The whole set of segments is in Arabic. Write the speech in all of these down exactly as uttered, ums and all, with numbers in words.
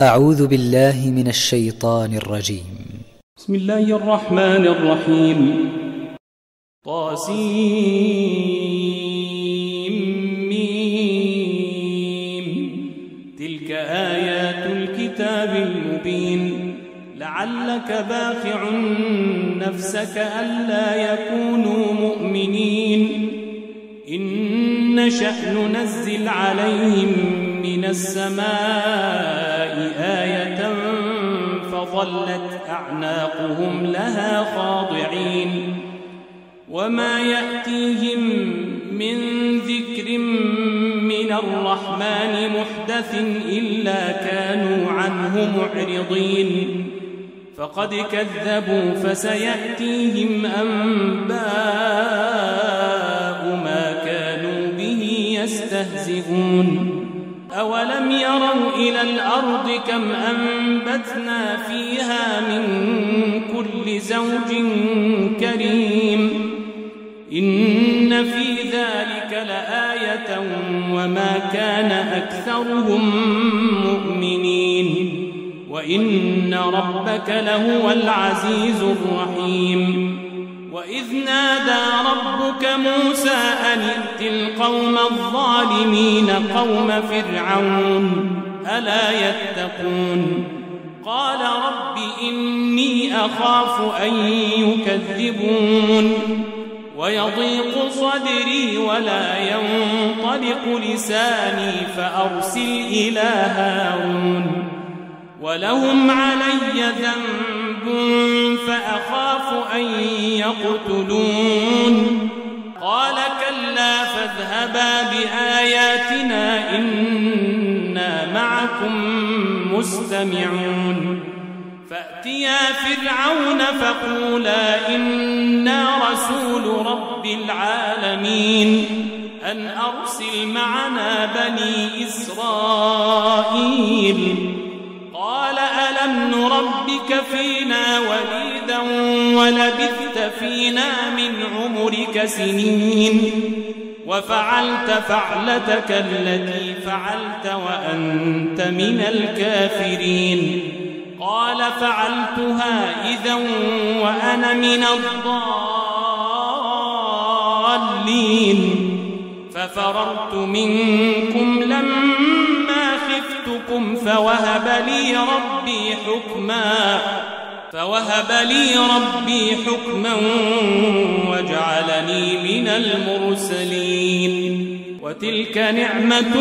أعوذ بالله من الشيطان الرجيم. بسم الله الرحمن الرحيم. طاسيم. تلك آيات الكتاب المبين. لعلك باخع نفسك ألا يكونوا مؤمنين إن نشأ ننزل عليهم من السماء آية فظلت أعناقهم لها خاضعين وما يأتيهم من ذكر من الرحمن محدث إلا كانوا عنه معرضين فقد كذبوا فسيأتيهم أنباء ما كانوا به يستهزئون أولم يروا إلى الأرض كم أنبتنا فيها من كل زوج كريم إن في ذلك لآية وما كان أكثرهم مؤمنين وإن ربك لهو العزيز الرحيم. وإذ نادى ربك موسى أن ائت القوم الظالمين قوم فرعون ألا يتقون قال رب إني أخاف أن يكذبون ويضيق صدري ولا ينطلق لساني فأرسل إلى هارون ولهم علي ذنب فأخاف أن يقتلون قال كلا فاذهبا بآياتنا إنا معكم مستمعون فأتيا فرعون فقولا إنا رسول رب العالمين أن أرسل معنا بني إسرائيل قال ألم نربك فينا وليدا ولبثت فينا من عمرك سنين وفعلت فعلتك التي فعلت وأنت من الكافرين قال فعلتها إذا وأنا من الضالين ففررت منكم لما خفتكم فوهب لي ربي حكما فوهب لي ربي حكما وجعلني من المرسلين وتلك نعمة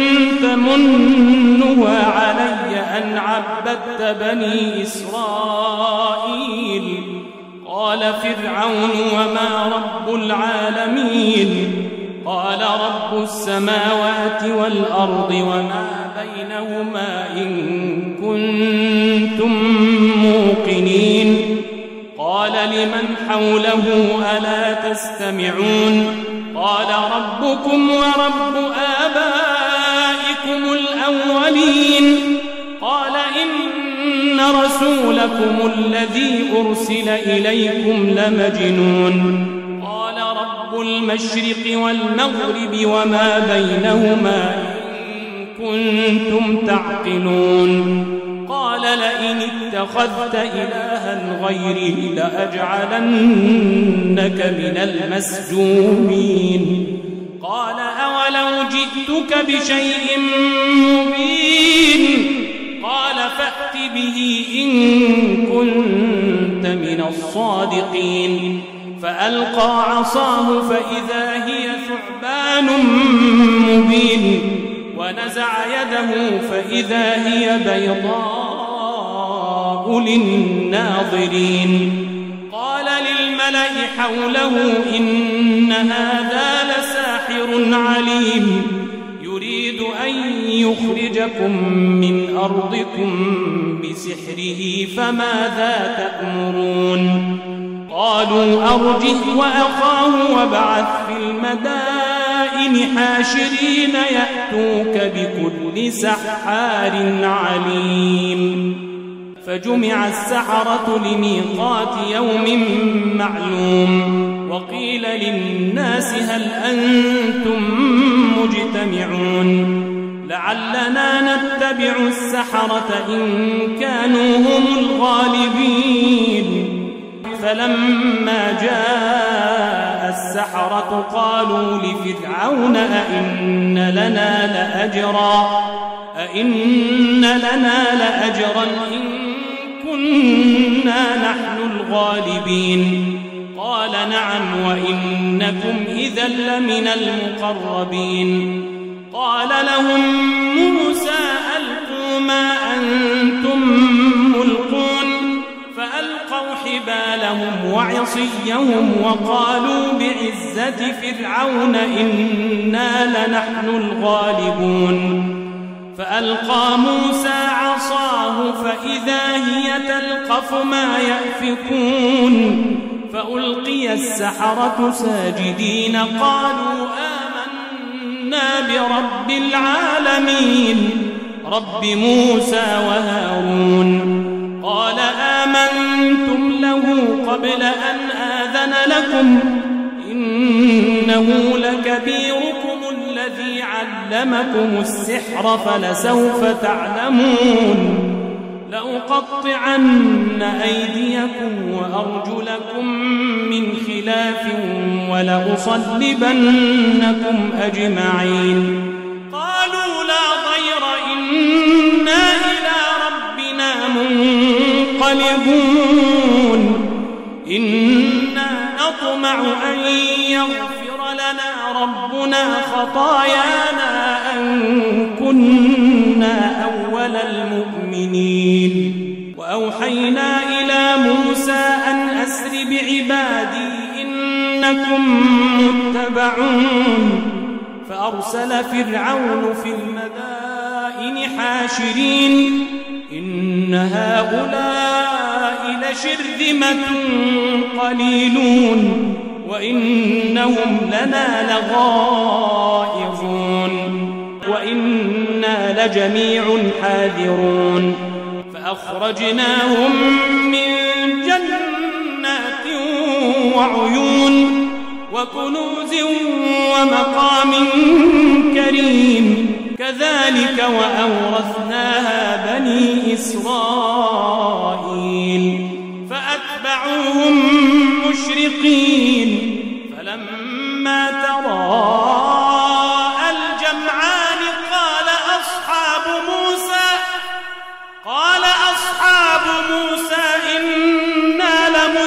تمنها علي أن عبدت بني إسرائيل قال فرعون وما رب العالمين قال رب السماوات والأرض وما بينهما إن كنتم موقنين قال لمن حوله ألا تستمعون قال ربكم ورب آبائكم الأولين قال إن رسولكم الذي أرسل إليكم لمجنون قال رب المشرق والمغرب وما بينهما إن كنتم تعقلون قال لئن اتخذت إلها غيري لأجعلنك من المسجونين قال أولو جئتك بشيء مبين قال فأت به إن كنت من الصادقين فألقى عصاه فإذا هي ثعبان مبين ونزع يده فإذا هي بيضاء للناظرين قال للملأ حوله إن هذا لساحر عليم يريد أن يخرجكم من أرضكم بسحره فماذا تأمرون قالوا أرجه وأخاه وابعث في المدائن حاشرين يأتوك بكل سحار عليم فجمع السحرة لميقات يوم معلوم وقيل للناس هل أنتم مجتمعون لعلنا نتبع فاتبعوا السحرة إن كانوا هم الغالبين فلما جاء السحرة قالوا لفرعون أئن لنا لأجرا أئن لنا لأجرا إن كنا نحن الغالبين قال نعم وإنكم إذا لمن المقربين قال لهم موسى ألقوا ما أنتم ملقون فألقوا حبالهم وعصيهم وقالوا بعزة فرعون إنا لنحن الغالبون فألقى موسى عصاه فإذا هي تلقف ما يأفكون فألقي السحرة ساجدين قالوا آمنا برب العالمين رب موسى وهارون قال آمنتم له قبل أن آذن لكم إنه لكبيركم الذي علمكم السحر فلسوف تعلمون لأقطعن أيديكم وأرجلكم من خلاف ولأصلبنكم أجمعين قالوا لا ضير إنا إلى ربنا منقلبون إنا نطمع أن يغفر لنا ربنا خطايانا أن كنا أول المؤمنين وأوحينا إلى موسى أن أسر بعبادي إنكم متبعون فأرسل فرعون في المدائن حاشرين إن هؤلاء لشرذمة قليلون وإنهم لنا لغائظون وإنا لجميع حاذرون فأخرجناهم من جنات وعيون وكنوز ومقام كريم كذلك وأورثناها بني إسرائيل فأتبعوهم مشرقين فلما تراءى الجمعان قال أصحاب موسى قال أصحاب موسى إنا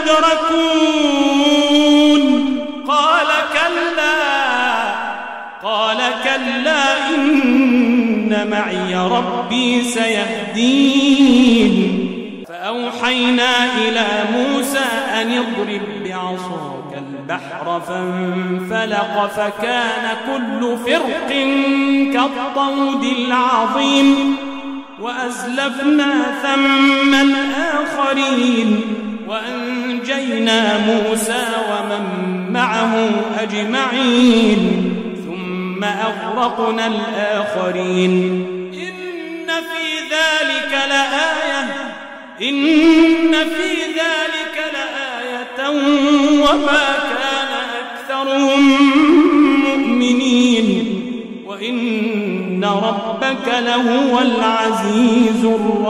لمدركون قال كلا قال كلا إن معي ربي سيهدين فأوحينا إلى موسى أن اضرب بعصاك البحر فانفلق فكان كل فرق كالطود العظيم وأزلفنا ثم الآخرين وأنجينا موسى ومن معه أجمعين ثم أغرقنا الآخرين إن في ذلك لآية إن في ذلك لآية وما كان أكثرهم مؤمنين وإن ربك لهو العزيز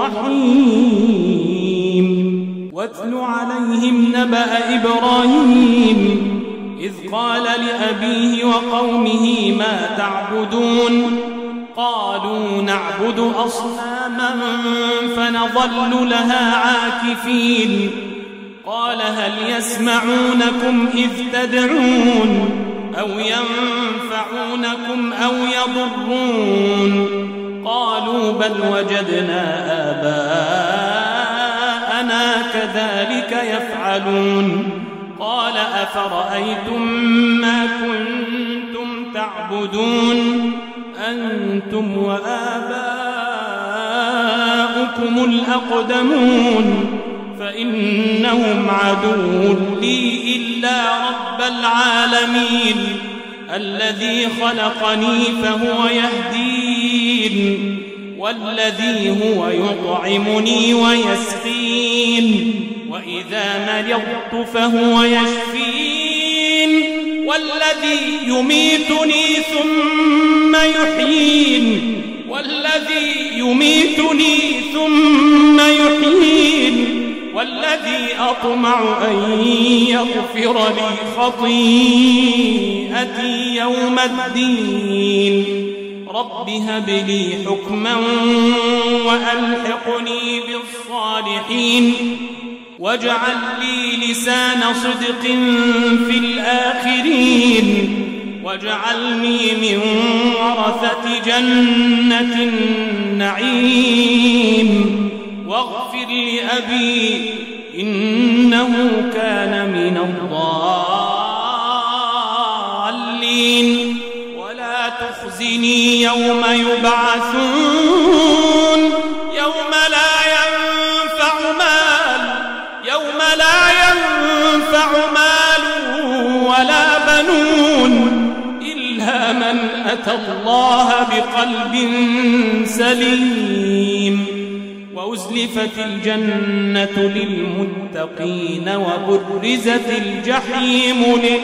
الرحيم واتل عليهم نبأ إبراهيم إذ قال لأبيه وقومه ما تعبدون قالوا نعبد أصناما فنظل لها عاكفين قال هل يسمعونكم إذ تدعون أو ينفعونكم أو يضرون قالوا بل وجدنا آباءنا كذلك يفعلون قال أفرأيتم ما كنتم تعبدون أنتم وآباؤكم الأقدمون فإنهم عدو لي إلا رب العالمين الذي خلقني فهو يهدين والذي هو يطعمني ويسقين وإذا مرضت فهو يشفين والذي يميتني ثم يحيين والذي يميتني ثم يحيين والذي أطمع أن يغفر لي خطيئتي يوم الدين رب هب لي حكما وألحقني بالصالحين واجعل لي لسان صدق في الآخرين واجعلني من ورثة جنة النعيم واغفر لأبي إنه كان من الضالين ولا تخزني يوم يبعثون يوم لا ينفع مال يوم لا ينفع مال ولا بنون إلا من أتى الله بقلب سليم وأزلفت الجنة للمتقين وبرزت الجحيم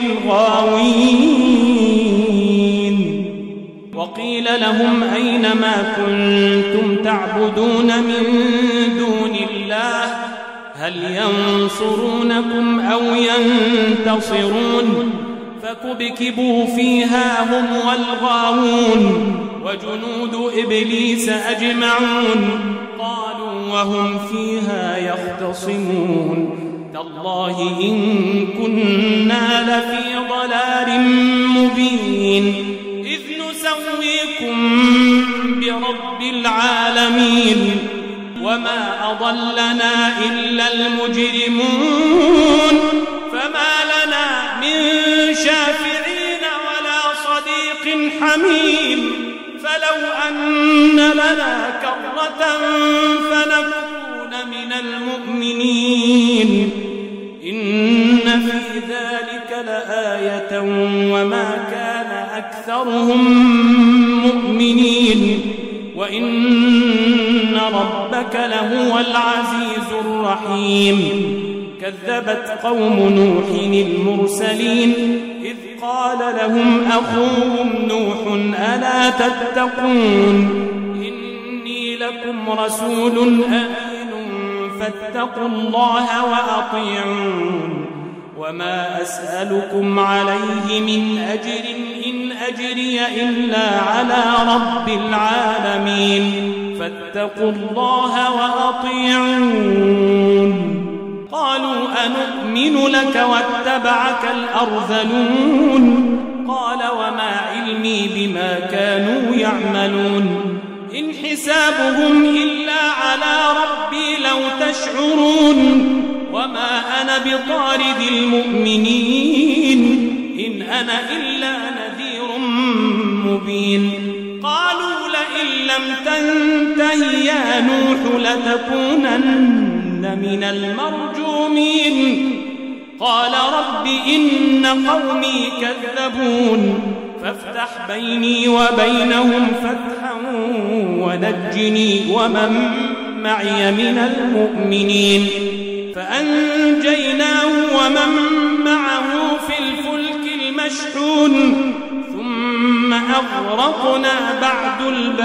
للغاوين وقيل لهم أين ما كنتم تعبدون من دون الله هل ينصرونكم أو ينتصرون فكبكبوا فيها هم والغاوون وجنود إبليس أجمعون قالوا وهم فيها يختصمون تالله إن كنا لفي ضلال مبين إذ نسويكم برب العالمين وما أضلنا إلا المجرمون فما لنا من شافعين ولا صديق حميم فلو أن لنا كرة فنكون من المؤمنين إن في ذلك لآية وما كان أكثرهم مؤمنين وإن ربك لهو العزيز الرحيم كذبت قوم نوح المرسلين إذ قال لهم أخوهم نوح ألا تتقون إني لكم رسول أمين فاتقوا الله وأطيعون وما أسألكم عليه من أجر إن أجري إلا على رب العالمين فاتقوا الله وأطيعون قالوا أنؤمن لك واتبعك الأرذلون قال وما علمي بما كانوا يعملون إن حسابهم إلا على ربي لو تشعرون وما أنا بطارد المؤمنين إن أنا إلا نذير مبين قالوا لئن لم تنته يا نوح لتكونن من المرجومين قال رب إن قومي كذبون فافتح بيني وبينهم فتحا ونجني ومن معي من المؤمنين فأنجيناه ومن معه في الفلك المشحون ثم أغرقنا بعد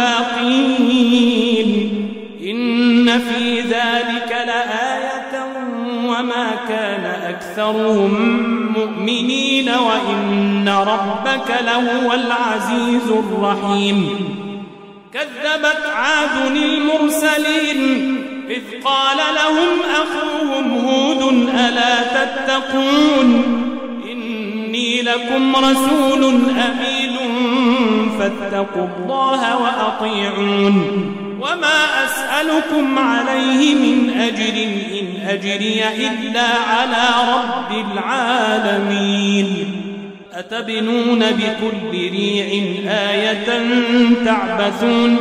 الباقين إن في ذلك لآية وما كان أكثرهم مؤمنين وإن ربك لهو العزيز الرحيم كذبت عاد المرسلين إذ قال لهم أخوهم هود ألا تتقون إني لكم رسول أمين فاتقوا الله وأطيعون وما أسألكم عليه من أجر إن أجري إلا على رب العالمين أتبنون بكل ريع آية تعبثون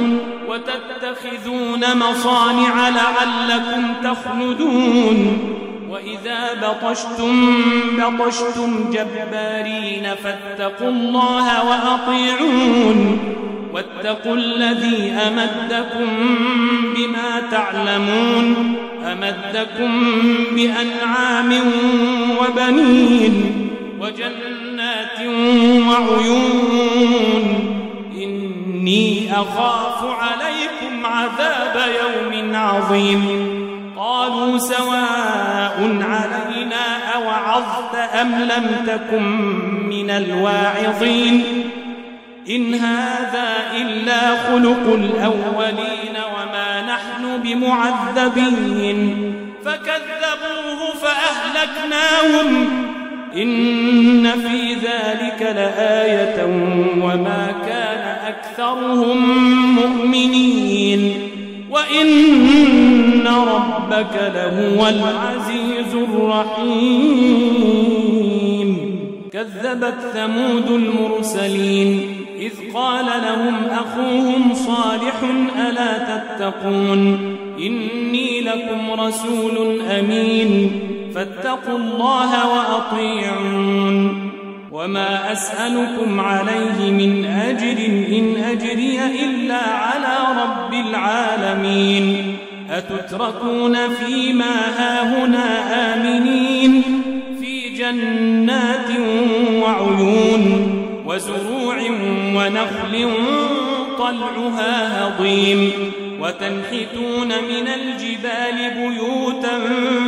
وتتخذون مصانع لعلكم تخلدون وإذا بطشتم بطشتم جبارين فاتقوا الله وأطيعون واتقوا الذي أمدكم بما تعلمون أمدكم بأنعام وبنين وجنات وعيون إني أخاف عليكم عذاب يوم عظيم قالوا سواء علينا أوعظت أم لم تكن من الواعظين إن هذا إلا خلق الأولين وما نحن بمعذبين فكذبوه فأهلكناهم إن في ذلك لآية وما كان أكثرهم مؤمنين وإن ربك لهو العزيز الرحيم كذبت ثمود المرسلين إذ قال لهم أخوهم صالح ألا تتقون إني لكم رسول أمين فاتقوا الله وأطيعون وما أسألكم عليه من أجر إن أجري إلا على رب العالمين أتتركون فيما هاهنا آمنين في جنات وعيون وزروع ونخل طلعها هضيم وتنحتون من الجبال بيوتا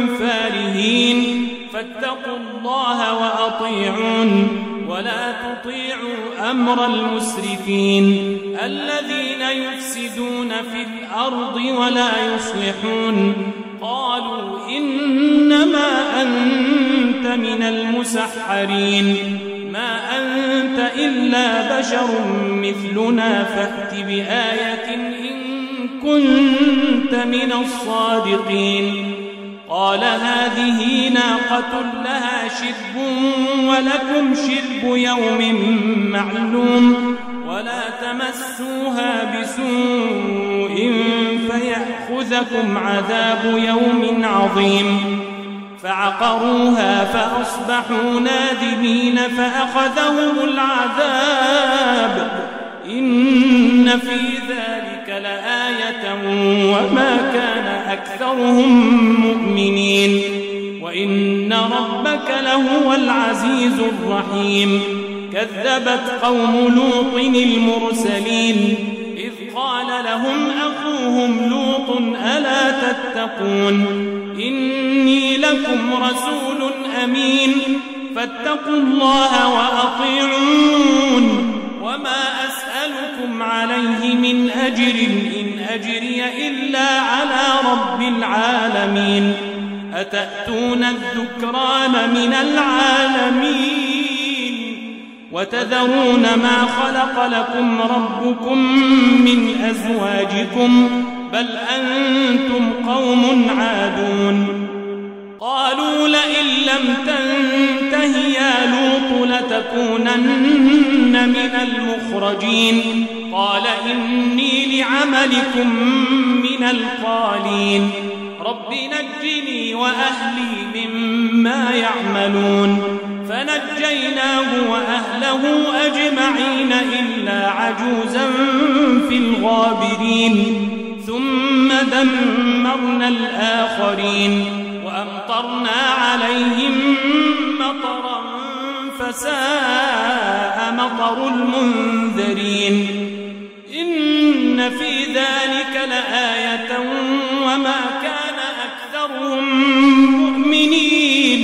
فارهين فاتقوا الله وأطيعون ولا تطيعوا أمر المسرفين الذين يفسدون في الأرض ولا يصلحون قالوا إنما أنت من المسحرين ما أنت إلا بشر مثلنا فأت بآية إن كنت من الصادقين قال هذه ناقة لها شرب ولكم شرب يوم معلوم ولا تمسوها بسوء فيأخذكم عذاب يوم عظيم فعقروها فأصبحوا نادمين فأخذهم العذاب إن في ذلك لآية وما كان أكثرهم مؤمنين وإن ربك لهو العزيز الرحيم كذبت قوم لوط المرسلين إذ قال لهم أخوهم لوط ألا تتقون إني لكم رسول أمين فاتقوا الله وأطيعون وما أسألكم عليه من أجر إن أجري إلا على رب العالمين أتأتون الذكران من العالمين وتذرون ما خلق لكم ربكم من أزواجكم بل أنتم قوم عادون قالوا لئن لم تنته يا لوط لتكونن من المخرجين قال إني لعملكم من القالين رب نجني وأهلي مما يعملون فنجيناه وأهله أجمعين إلا عجوزا في الغابرين ثم دمرنا الآخرين وأمطرنا عليهم مطرا فساء مطر المنذرين إن في ذلك لآية وما كان أكثرهم مؤمنين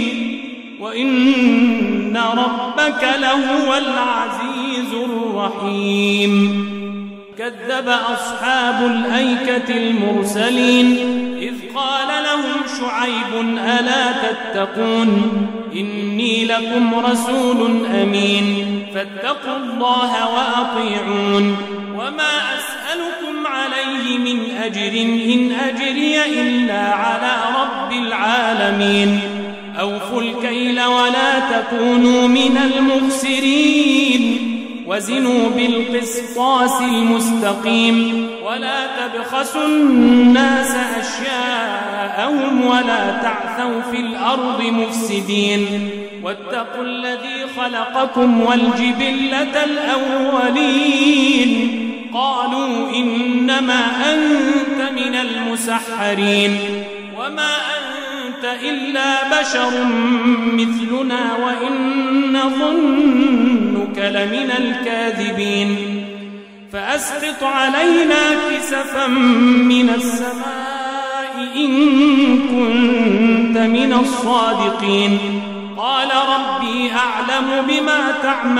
وإن ربك لهو العزيز الرحيم كذب أصحاب الأيكة المرسلين إذ قال لهم شعيب ألا تتقون إني لكم رسول أمين فاتقوا الله وأطيعون وما أسألكم عليه من أجر إن أجري إلا على رب العالمين أوفوا الكيل ولا تكونوا من المخسرين وزنوا بالقسطاس المستقيم ولا تبخسوا الناس أشياءهم ولا تعثوا في الأرض مفسدين واتقوا الذي خلقكم والجبلة الأولين قالوا إنما أنت من المسحرين وما أنت إلا بشر مثلنا وإن ظنك لمن الكاذبين فأسقط علينا كسفا من السماء إن كنت من الصادقين قال ربي أعلم بما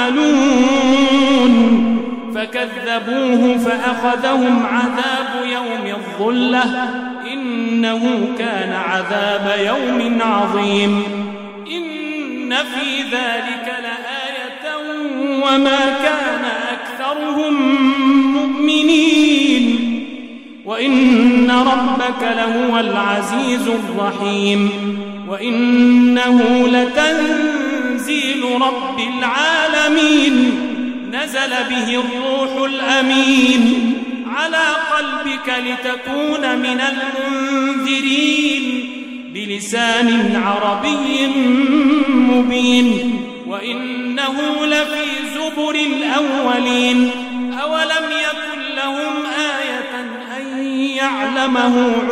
تعملون فكذبوه فأخذهم عذاب يوم الظلة إنه كان عذاب يوم عظيم إن في ذلك لآية وما كان أكثرهم مؤمنين وإن ربك لهو العزيز الرحيم وإنه لتنزيل رب العالمين نزل به الروح الأمين على قلبك لتكون من المنذرين بلسان عربي مبين وإنه لفي زبر الأولين أولم يكن لهم آية أن يعلمه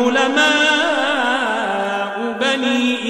علماء بني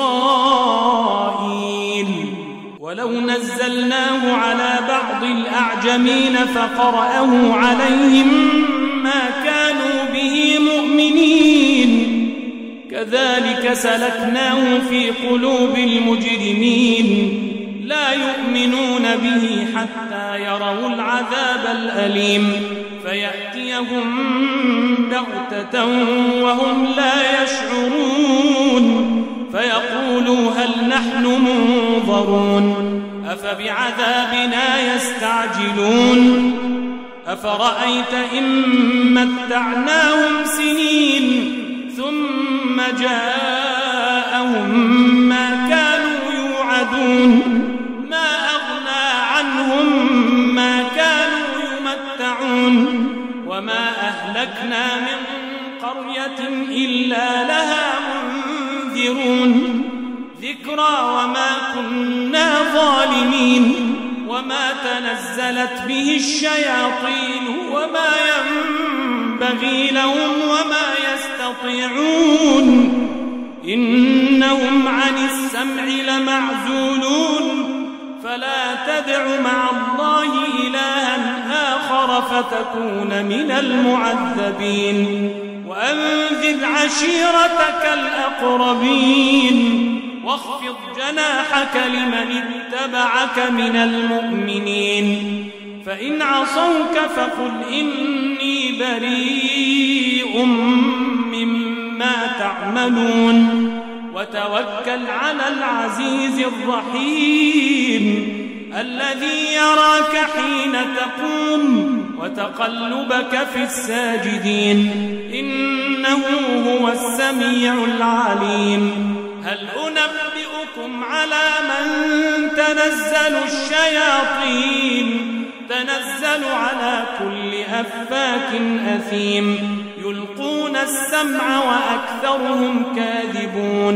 إسرائيل ولو نزلناه على بعض الأعجمين فقرأه عليهم ما كانوا به مؤمنين كذلك سلكناه في قلوب المجرمين لا يؤمنون به حتى يروا العذاب الأليم فيأتيهم بغتة وهم لا يشعرون فيقولوا هل نحن منظرون أفبعذابنا يستعجلون أفرأيت إن متعناهم سنين ثم جاءهم ما كانوا يوعدون ما أغنى عنهم ما كانوا يمتعون وما أهلكنا من قرية إلا لها منذرون ذكرى وما كنا ظالمين وما تنزلت به الشياطين وما ينبغي لهم وما يستطيعون إنهم عن السمع لمعزولون فلا تدع مع الله إلها آخر فتكون من المعذبين وأنذر عشيرتك الأقربين واخفض جناحك لمن اتبعك من المؤمنين فإن عصوك فقل إني بريء مما تعملون وتوكل على العزيز الرحيم الذي يراك حين تقوم وتقلبك في الساجدين إنه هو السميع العليم هل أنبئكم على من تنزل الشياطين تنزل على كل أفاك أثيم يلقون السمع وأكثرهم كاذبون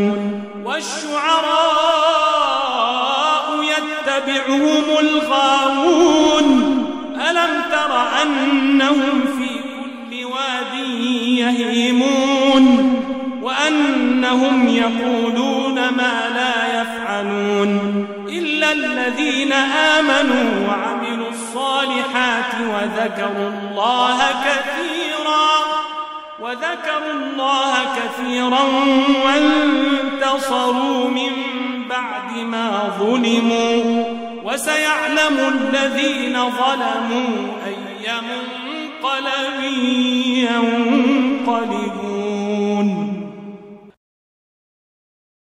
والشعراء يتبعهم الغاوون ألم تر أنهم في كل واد يهيمون وأنهم يقولون ما لا يفعلون إلا الذين آمنوا وعملوا الصالحات وذكروا الله كثيرا وذكروا الله كثيرا وانتصروا من بعد ما ظلموا وسيعلم الذين ظلموا أي منقلب ينقلبون